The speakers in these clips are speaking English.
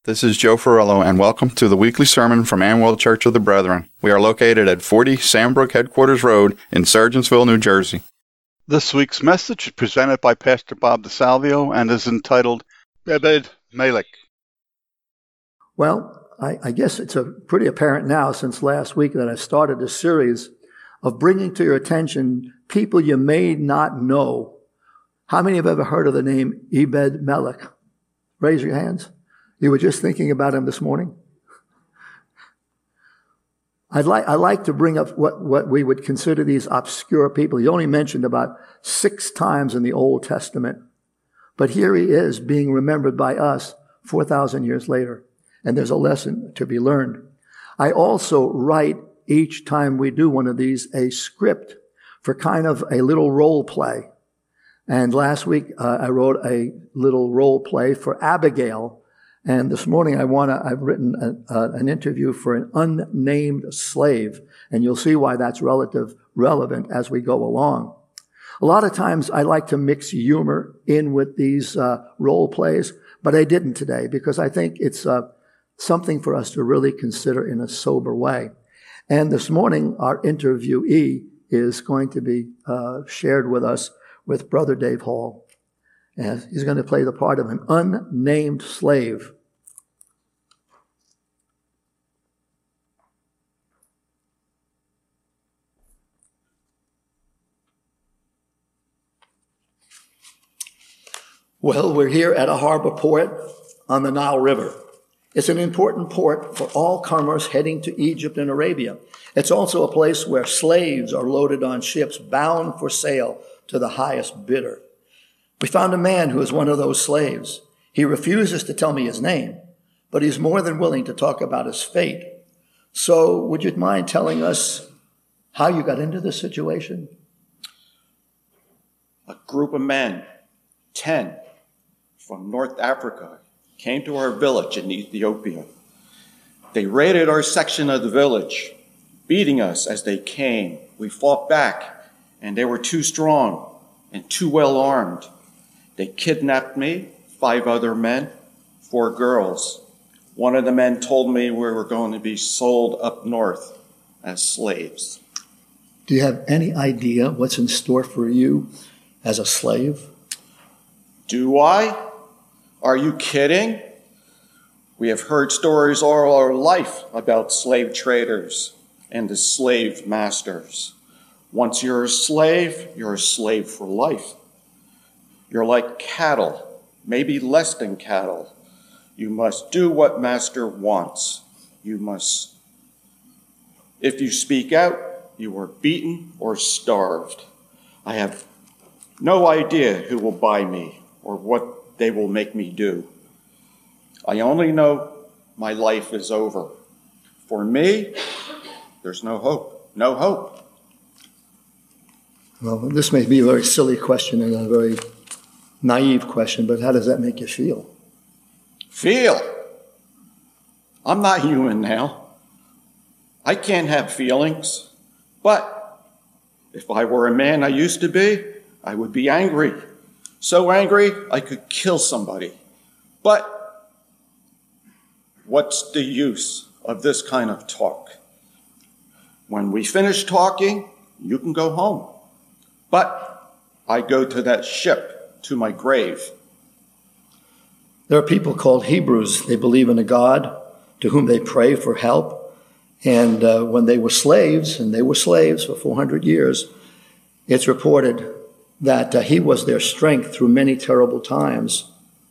This is Joe Ferrello, and welcome to the weekly sermon from Amwell Church of the Brethren. We are located at 40 Sandbrook Headquarters Road in Sergeantsville, New Jersey. This week's message is presented by Pastor Bob DeSalvio and is entitled Ebed Melech. Well, I guess it's pretty apparent now since last week that I've started a series of bringing to your attention people you may not know. How many have ever heard of the name Ebed Melech? Raise your hands. You were just thinking about him this morning? I like to bring up what we would consider these obscure people. He's only mentioned about 6 times in the Old Testament. But here he is being remembered by us 4,000 years later. And there's a lesson to be learned. I also write each time we do one of these a script for kind of a little role play. And last week I wrote a little role play for Abigail. And this morning I've written an interview for an unnamed slave. And you'll see why that's relevant as we go along. A lot of times I like to mix humor in with these role plays, but I didn't today because I think it's something for us to really consider in a sober way. And this morning our interviewee is going to be shared with us with Brother Dave Hall. And he's going to play the part of an unnamed slave. Well, we're here at a harbor port on the Nile River. It's an important port for all commerce heading to Egypt and Arabia. It's also a place where slaves are loaded on ships bound for sale to the highest bidder. We found a man who is one of those slaves. He refuses to tell me his name, but he's more than willing to talk about his fate. So would you mind telling us how you got into this situation? A group of men, 10, from North Africa, came to our village in Ethiopia. They raided our section of the village, beating us as they came. We fought back, and they were too strong and too well armed. They kidnapped me, 5 other men, 4 girls. One of the men told me we were going to be sold up north as slaves. Do you have any idea what's in store for you as a slave? Do I? Are you kidding? We have heard stories all our life about slave traders and the slave masters. Once you're a slave for life. You're like cattle, maybe less than cattle. You must do what master wants. If you speak out, you are beaten or starved. I have no idea who will buy me or what they will make me do. I only know my life is over. For me, there's no hope. No hope. Well, this may be a very silly question and a very naive question, but how does that make you feel? Feel? I'm not human now. I can't have feelings. But if I were a man I used to be, I would be angry. So angry, I could kill somebody. But what's the use of this kind of talk? When we finish talking, you can go home. But I go to that ship, to my grave. There are people called Hebrews. They believe in a God to whom they pray for help. And when they were slaves, and they were slaves for 400 years, it's reported that he was their strength through many terrible times.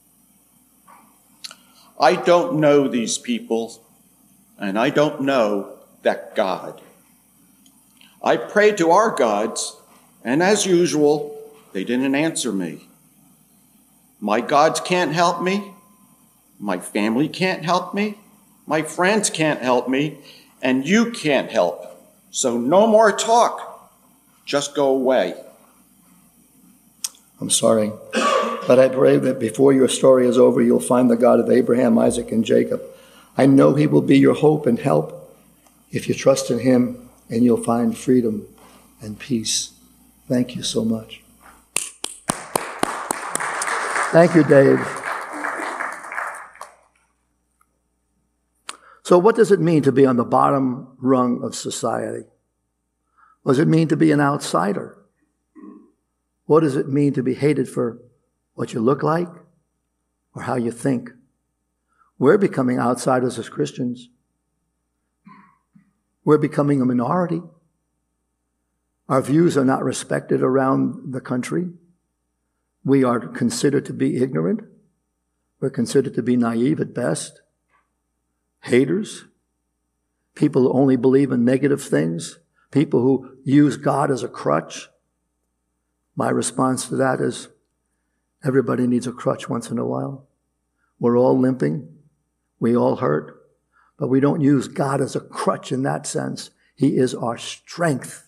I don't know these people, and I don't know that God. I prayed to our gods, and as usual, they didn't answer me. My gods can't help me. My family can't help me. My friends can't help me. And you can't help. So no more talk. Just go away. I'm sorry, but I pray that before your story is over, you'll find the God of Abraham, Isaac, and Jacob. I know he will be your hope and help if you trust in him, and you'll find freedom and peace. Thank you so much. Thank you, Dave. So what does it mean to be on the bottom rung of society? What does it mean to be an outsider? What does it mean to be hated for what you look like or how you think? We're becoming outsiders as Christians. We're becoming a minority. Our views are not respected around the country. We are considered to be ignorant. We're considered to be naive at best. Haters. People who only believe in negative things. People who use God as a crutch. My response to that is, everybody needs a crutch once in a while. We're all limping. We all hurt. But we don't use God as a crutch in that sense. He is our strength.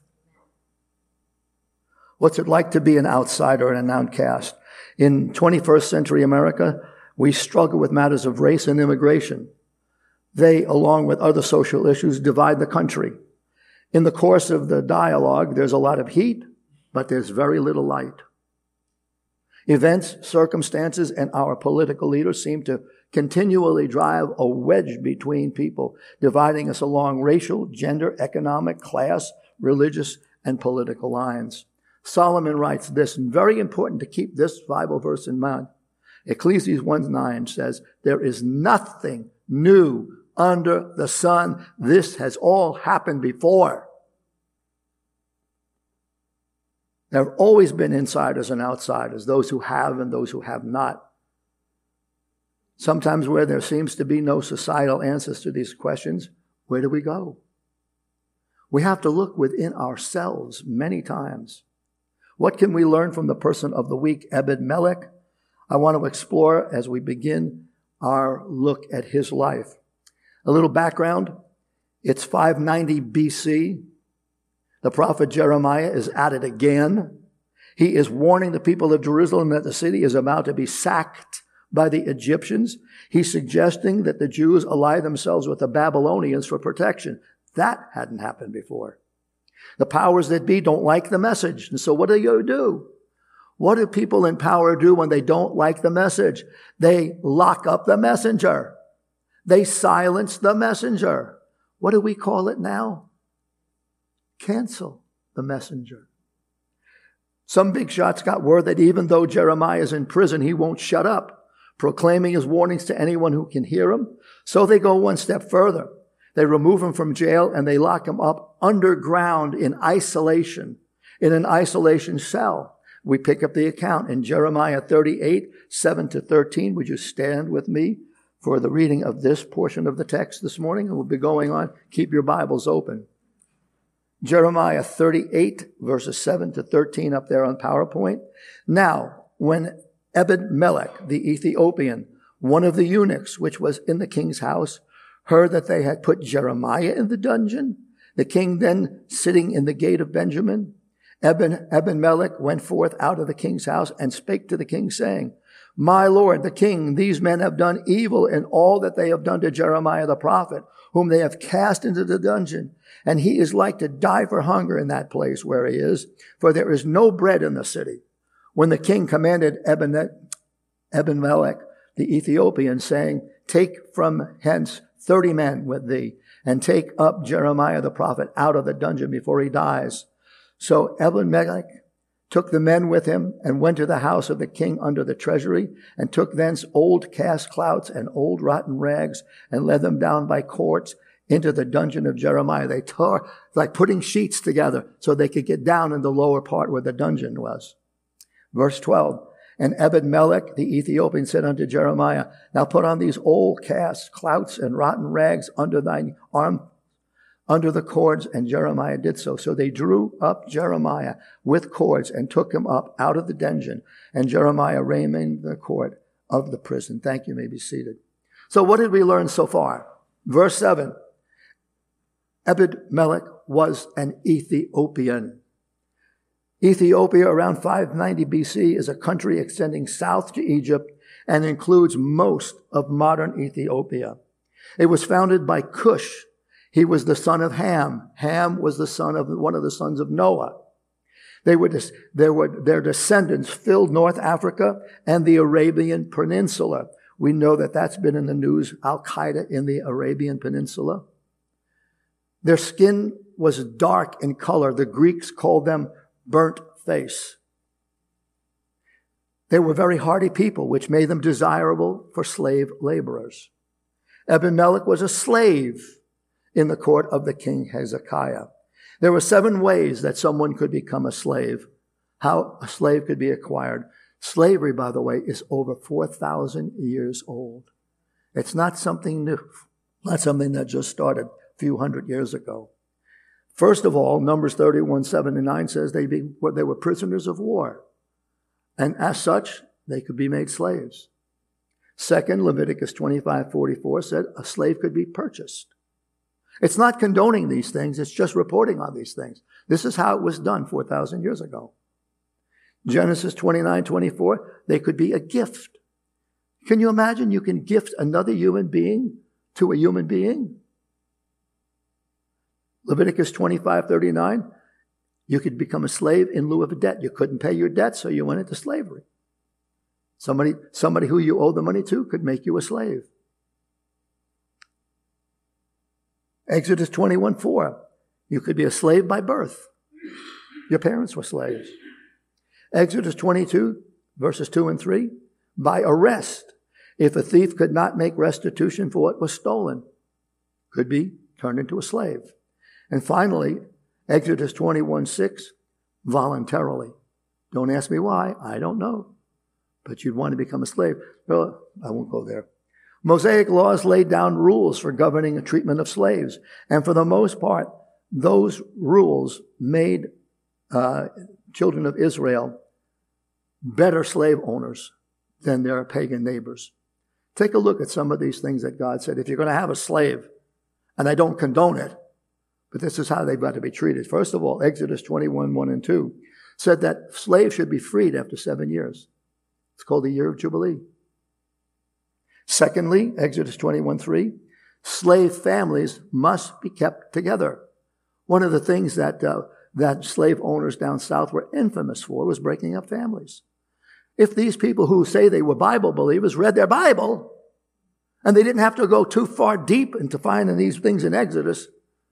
What's it like to be an outsider and an outcast? In 21st century America, we struggle with matters of race and immigration. They, along with other social issues, divide the country. In the course of the dialogue, there's a lot of heat, but there's very little light. Events, circumstances, and our political leaders seem to continually drive a wedge between people, dividing us along racial, gender, economic, class, religious, and political lines. Solomon writes this, and very important to keep this Bible verse in mind. Ecclesiastes 1:9 says, there is nothing new under the sun. This has all happened before. There have always been insiders and outsiders, those who have and those who have not. Sometimes where there seems to be no societal answers to these questions, where do we go? We have to look within ourselves many times. What can we learn from the person of the week, Ebed-Melech? I want to explore as we begin our look at his life. A little background. It's 590 BC. The prophet Jeremiah is at it again. He is warning the people of Jerusalem that the city is about to be sacked by the Egyptians. He's suggesting that the Jews ally themselves with the Babylonians for protection. That hadn't happened before. The powers that be don't like the message. And so what do? What do people in power do when they don't like the message? They lock up the messenger. They silence the messenger. What do we call it now? Cancel the messenger. Some big shots got word that even though Jeremiah is in prison, he won't shut up, proclaiming his warnings to anyone who can hear him. So they go one step further. They remove him from jail and they lock him up underground in isolation, in an isolation cell. We pick up the account in Jeremiah 38, 7-13. Would you stand with me for the reading of this portion of the text this morning? And we'll be going on. Keep your Bibles open. Jeremiah 38, verses 7-13 up there on PowerPoint. Now, when Ebed-Melech, the Ethiopian, one of the eunuchs which was in the king's house, heard that they had put Jeremiah in the dungeon, the king then sitting in the gate of Benjamin, Ebed-Melech went forth out of the king's house and spake to the king, saying, My lord, the king, these men have done evil in all that they have done to Jeremiah the prophet, whom they have cast into the dungeon. And he is like to die for hunger in that place where he is, for there is no bread in the city. When the king commanded Ebed-Melech, the Ethiopian, saying, Take from hence 30 men with thee, and take up Jeremiah the prophet out of the dungeon before he dies. So Ebed-Melech took the men with him and went to the house of the king under the treasury, and took thence old cast clouts and old rotten rags, and led them down by cords into the dungeon of Jeremiah. They tore, like putting sheets together so they could get down in the lower part where the dungeon was. Verse 12, And Ebed-Melech the Ethiopian said unto Jeremiah, Now put on these old cast clouts and rotten rags under thine arm, under the cords, and Jeremiah did so. So they drew up Jeremiah with cords and took him up out of the dungeon, and Jeremiah remained in the court of the prison. Thank you. You may be seated. So what did we learn so far? Verse 7, Ebed-Melech was an Ethiopian. Ethiopia, around 590 BC, is a country extending south to Egypt and includes most of modern Ethiopia. It was founded by Cush. He was the son of Ham. Ham was the son of one of the sons of Noah. Their descendants filled North Africa and the Arabian Peninsula, We know that that's been in the news, Al-Qaeda in the Arabian Peninsula. Their skin was dark in color. The Greeks called them burnt face. They were very hardy people, which made them desirable for slave laborers. Ebed-Melech was a slave in the court of the king Hezekiah. There were 7 ways that someone could become a slave, how a slave could be acquired. Slavery, by the way, is over 4,000 years old. It's not something new, not something that just started a few hundred years ago. First of all, Numbers 31:7-9 says they were prisoners of war. And as such, they could be made slaves. Second, Leviticus 25:44 said a slave could be purchased. It's not condoning these things, it's just reporting on these things. This is how it was done 4,000 years ago. Genesis 29:24, they could be a gift. Can you imagine you can gift another human being to a human being? Leviticus 25:39, you could become a slave in lieu of a debt. You couldn't pay your debt, so you went into slavery. Somebody who you owe the money to could make you a slave. Exodus 21:4, you could be a slave by birth. Your parents were slaves. Exodus 22, verses 2 and 3, by arrest, if a thief could not make restitution for what was stolen, could be turned into a slave. And finally, Exodus 21:6, voluntarily. Don't ask me why, I don't know. But you'd want to become a slave. Well, I won't go there. Mosaic laws laid down rules for governing the treatment of slaves. And for the most part, those rules made children of Israel better slave owners than their pagan neighbors. Take a look at some of these things that God said. If you're going to have a slave, and I don't condone it, but this is how they've got to be treated. First of all, Exodus 21:1 and 2 said that slaves should be freed after 7 years. It's called the year of Jubilee. Secondly, Exodus 21:3, slave families must be kept together. One of the things that slave owners down south were infamous for was breaking up families. If these people who say they were Bible believers read their Bible, and they didn't have to go too far deep into finding these things in Exodus,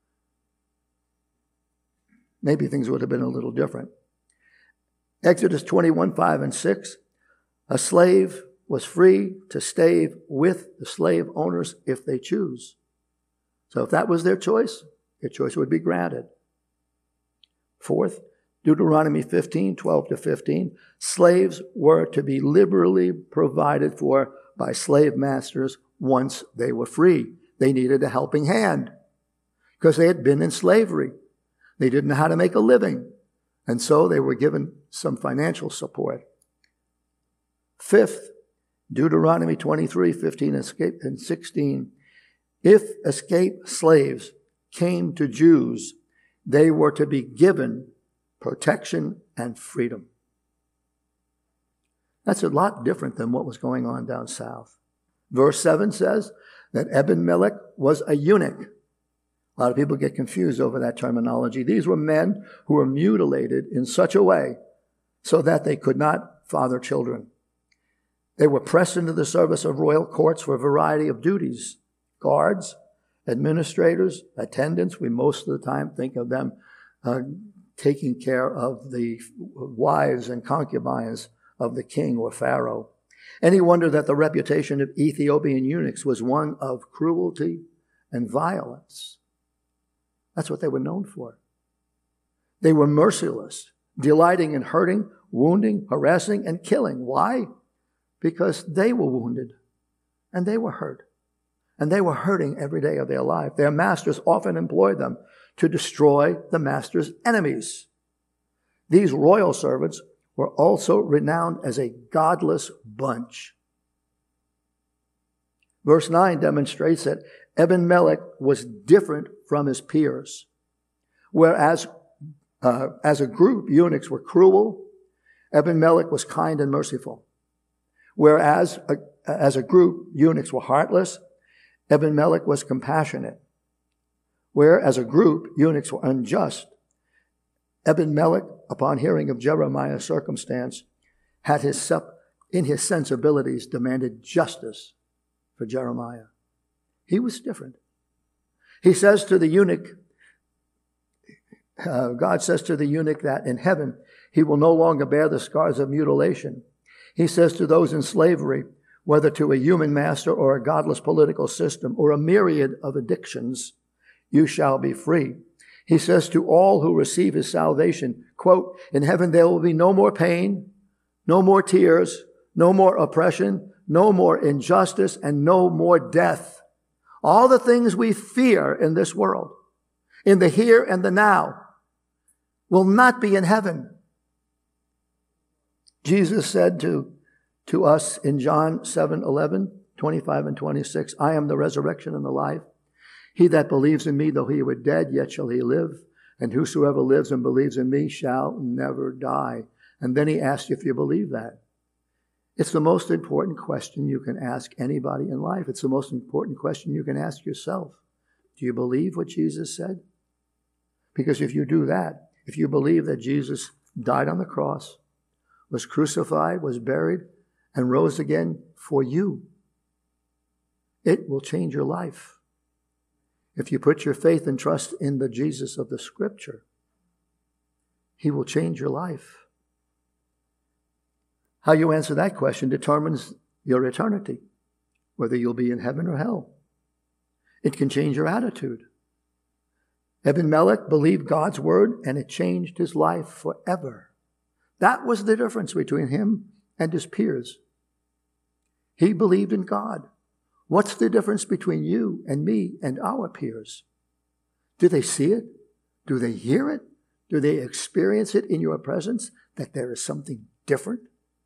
maybe things would have been a little different. Exodus 21:5 and 6, a slave was free to stay with the slave owners if they choose. So if that was their choice would be granted. Fourth, Deuteronomy 15:12-15, slaves were to be liberally provided for by slave masters once they were free. They needed a helping hand because they had been in slavery. They didn't know how to make a living, and so they were given some financial support. Fifth, Deuteronomy 23:15 and 16, if escaped slaves came to Jews, they were to be given protection and freedom. That's a lot different than what was going on down south. Verse 7 says that Ebed-Melech was a eunuch. A lot of people get confused over that terminology. These were men who were mutilated in such a way so that they could not father children. They were pressed into the service of royal courts for a variety of duties. Guards, administrators, attendants. We most of the time think of them taking care of the wives and concubines of the king or pharaoh. Any wonder that the reputation of Ethiopian eunuchs was one of cruelty and violence? That's what they were known for. They were merciless, delighting in hurting, wounding, harassing, and killing. Why? Because they were wounded and they were hurt. And they were hurting every day of their life. Their masters often employed them to destroy the master's enemies. These royal servants were also renowned as a godless bunch. Verse 9 demonstrates that Ebed-Melech was different from his peers. Whereas as a group, eunuchs were cruel, Ebed-Melech was kind and merciful. Whereas as a group, eunuchs were heartless, Ebed-Melech was compassionate. Where as a group, eunuchs were unjust, Ebed-Melech, upon hearing of Jeremiah's circumstance, had his in his sensibilities, demanded justice for Jeremiah. He was different. He says to the eunuch, God says to the eunuch that in heaven he will no longer bear the scars of mutilation. He says to those in slavery, whether to a human master or a godless political system or a myriad of addictions, you shall be free. He says to all who receive his salvation, quote, in heaven there will be no more pain, no more tears, no more oppression, no more injustice, and no more death. All the things we fear in this world, in the here and the now, will not be in heaven. Jesus said to us in John 7:11, 25 and 26, I am the resurrection and the life. He that believes in me, though he were dead, yet shall he live. And whosoever lives and believes in me shall never die. And then he asks you if you believe that. It's the most important question you can ask anybody in life. It's the most important question you can ask yourself. Do you believe what Jesus said? Because if you do that, if you believe that Jesus died on the cross, was crucified, was buried, and rose again for you, it will change your life. If you put your faith and trust in the Jesus of the Scripture, he will change your life. How you answer that question determines your eternity, whether you'll be in heaven or hell. It can change your attitude. Ebed-Melech believed God's word, and it changed his life forever. That was the difference between him and his peers. He believed in God. What's the difference between you and me and our peers? Do they see it? Do they hear it? Do they experience it in your presence, that there is something different?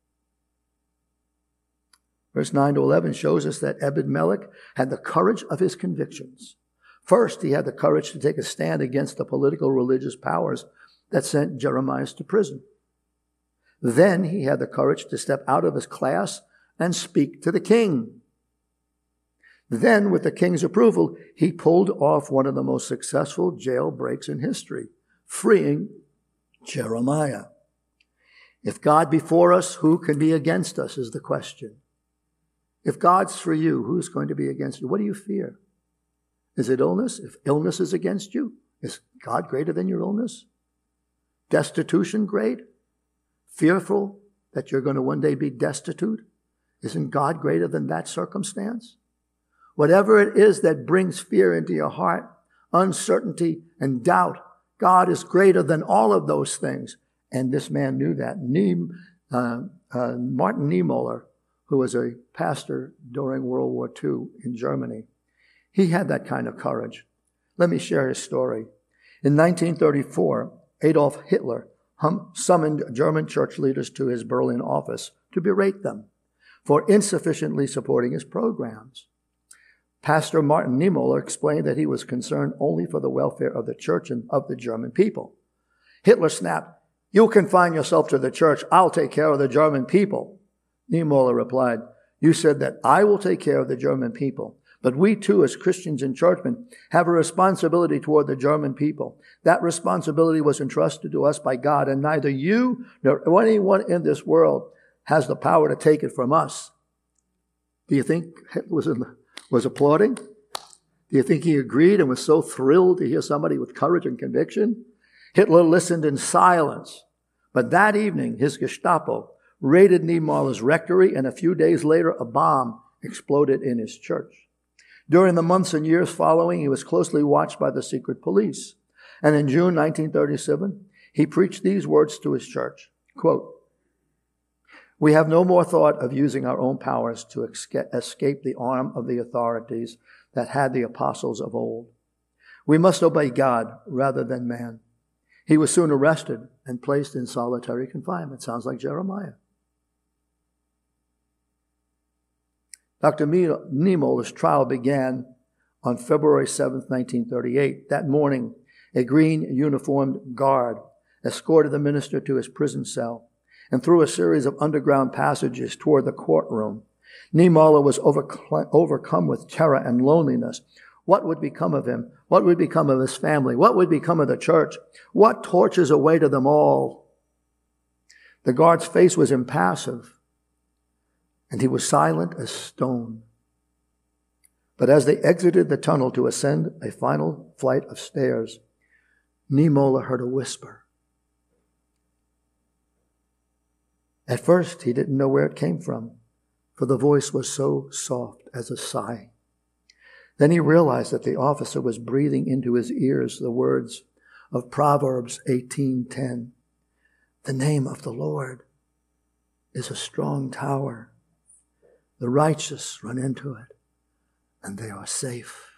Verse 9 to 11 shows us that Ebed-Melech had the courage of his convictions. First, he had the courage to take a stand against the political religious powers that sent Jeremiah to prison. Then he had the courage to step out of his class and speak to the king. Then, with the king's approval, he pulled off one of the most successful jailbreaks in history, freeing Jeremiah. If God be for us, who can be against us is the question. If God's for you, who's going to be against you? What do you fear? Is it illness? If illness is against you, is God greater than your illness? Destitution great? Fearful that you're going to one day be destitute? Isn't God greater than that circumstance? Whatever it is that brings fear into your heart, uncertainty and doubt, God is greater than all of those things. And this man knew that. Martin Niemöller, who was a pastor during World War II in Germany, he had that kind of courage. Let me share his story. In 1934, Adolf Hitler summoned German church leaders to his Berlin office to berate them for insufficiently supporting his programs. Pastor Martin Niemöller explained that he was concerned only for the welfare of the church and of the German people. Hitler snapped, "You confine yourself to the church. I'll take care of the German people." Niemöller replied, "You said that I will take care of the German people. But we too, as Christians and churchmen, have a responsibility toward the German people. That responsibility was entrusted to us by God, and neither you nor anyone in this world has the power to take it from us." Do you think Hitler was applauding? Do you think he agreed and was so thrilled to hear somebody with courage and conviction? Hitler listened in silence. But that evening, his Gestapo raided Niemöller's rectory, and a few days later, a bomb exploded in his church. During the months and years following, he was closely watched by the secret police. And in June 1937, he preached these words to his church, quote, "We have no more thought of using our own powers to escape the arm of the authorities that had the apostles of old. We must obey God rather than man." He was soon arrested and placed in solitary confinement. Sounds like Jeremiah. Dr. Niemöller's trial began on February 7th, 1938. That morning, a green uniformed guard escorted the minister to his prison cell and through a series of underground passages toward the courtroom. Niemöller was overcome with terror and loneliness. What would become of him? What would become of his family? What would become of the church? What tortures awaited them all? The guard's face was impassive. and he was silent as stone. But as they exited the tunnel to ascend a final flight of stairs, Niemoller heard a whisper. At first, he didn't know where it came from, for the voice was so soft as a sigh. Then he realized that the officer was breathing into his ears the words of Proverbs 18:10. The name of the Lord is a strong tower. The righteous run into it, and they are safe.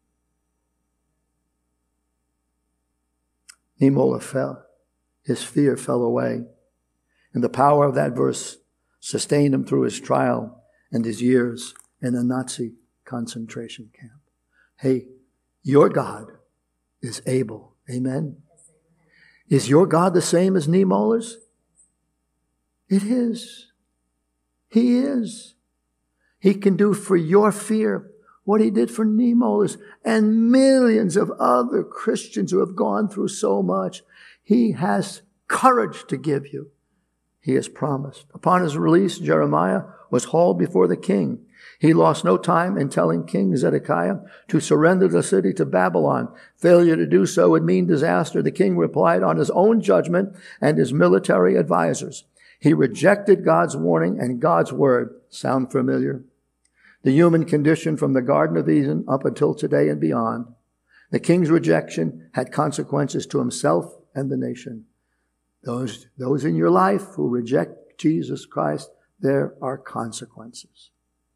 Niemoller fell. His fear fell away. And the power of that verse sustained him through his trial and his years in a Nazi concentration camp. Hey, your God is able. Amen. Is your God the same as Niemoller's? It is. He is. He can do for your fear what he did for Niemoller's and millions of other Christians who have gone through so much. He has courage to give you. He has promised. Upon his release, Jeremiah was hauled before the king. He lost no time in telling King Zedekiah to surrender the city to Babylon. Failure to do so would mean disaster. The king replied on his own judgment and his military advisors. He rejected God's warning and God's word. Sound familiar? The human condition from the Garden of Eden up until today and beyond. The king's rejection had consequences to himself and the nation. Those in your life who reject Jesus Christ, there are consequences.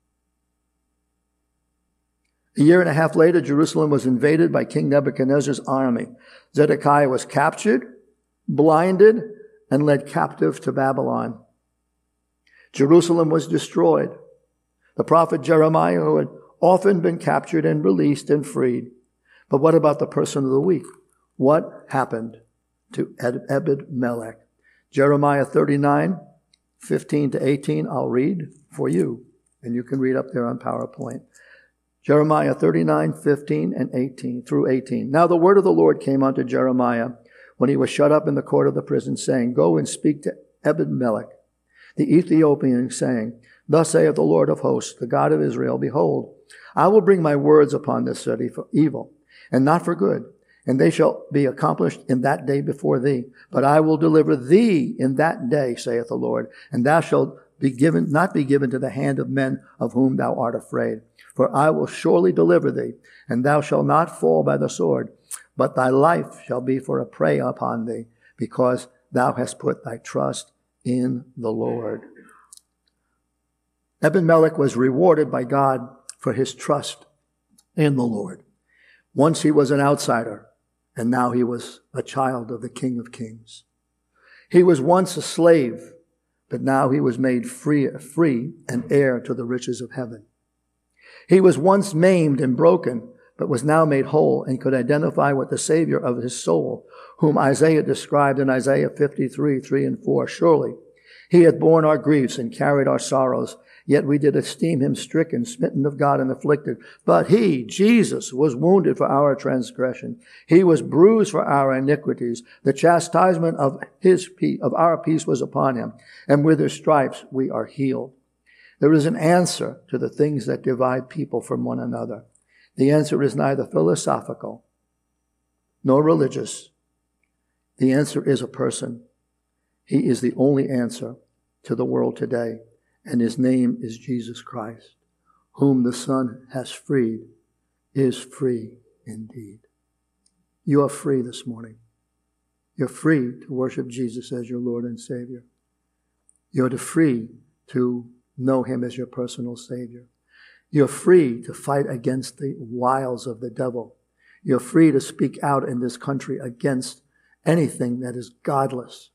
A year and a half later, Jerusalem was invaded by King Nebuchadnezzar's army. Zedekiah was captured, blinded, and led captive to Babylon. Jerusalem was destroyed. The prophet Jeremiah, who had often been captured and released and freed. But what about the person of the week? What happened to Ebed-Melech? Jeremiah 39:15-18, I'll read for you, and you can read up there on PowerPoint. Jeremiah 39:15 and 18 through 18. Now the word of the Lord came unto Jeremiah when he was shut up in the court of the prison, saying, Go and speak to Ebed-Melech, the Ethiopian, saying, Thus saith the Lord of hosts, the God of Israel, Behold, I will bring my words upon this city for evil, and not for good, and they shall be accomplished in that day before thee. But I will deliver thee in that day, saith the Lord, and thou shalt not be given to the hand of men of whom thou art afraid. For I will surely deliver thee, and thou shalt not fall by the sword, but thy life shall be for a prey upon thee, because thou hast put thy trust in the Lord. Ebed-Melech was rewarded by God for his trust in the Lord. Once he was an outsider, and now he was a child of the King of Kings. He was once a slave, but now he was made free and heir to the riches of heaven. He was once maimed and broken, but was now made whole and could identify with the Savior of his soul, whom Isaiah described in Isaiah 53:3-4. Surely he hath borne our griefs and carried our sorrows, yet we did esteem him stricken, smitten of God, and afflicted. But he, Jesus, was wounded for our transgression. He was bruised for our iniquities. The chastisement of our peace was upon him, and with his stripes we are healed. There is an answer to the things that divide people from one another. The answer is neither philosophical nor religious. The answer is a person. He is the only answer to the world today, and his name is Jesus Christ, whom the Son has freed, is free indeed. You are free this morning. You're free to worship Jesus as your Lord and Savior. You're free to know him as your personal Savior. You're free to fight against the wiles of the devil. You're free to speak out in this country against anything that is godless.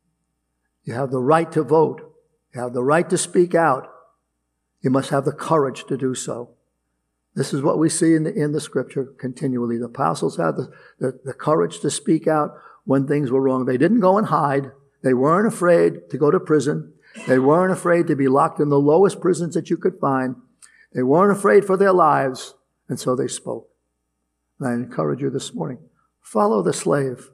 You have the right to vote. You have the right to speak out. You must have the courage to do so. This is what we see in the scripture continually. The apostles had the courage to speak out when things were wrong. They didn't go and hide. They weren't afraid to go to prison. They weren't afraid to be locked in the lowest prisons that you could find. They weren't afraid for their lives, and so they spoke. And I encourage you this morning, follow the slave.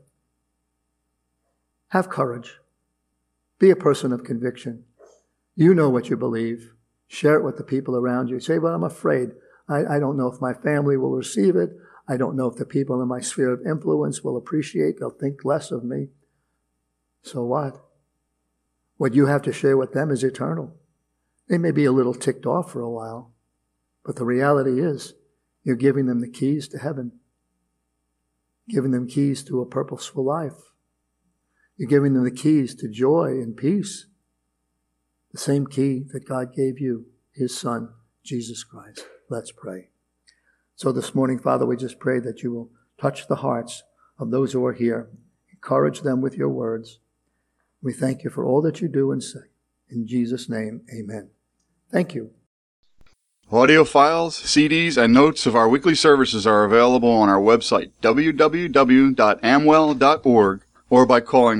Have courage. Be a person of conviction. You know what you believe. Share it with the people around you. Say, but I'm afraid. I don't know if my family will receive it. I don't know if the people in my sphere of influence will appreciate. They'll think less of me. So what? What you have to share with them is eternal. They may be a little ticked off for a while, but the reality is you're giving them the keys to heaven, giving them keys to a purposeful life. You're giving them the keys to joy and peace, the same key that God gave you, his Son, Jesus Christ. Let's pray. So this morning, Father, we just pray that you will touch the hearts of those who are here. Encourage them with your words. We thank you for all that you do and say. In Jesus' name, amen. Thank you. Audio files, CDs, and notes of our weekly services are available on our website, www.amwell.org, or by calling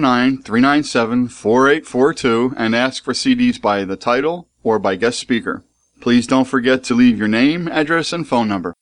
609-397-4842 and ask for CDs by the title or by guest speaker. Please don't forget to leave your name, address, and phone number.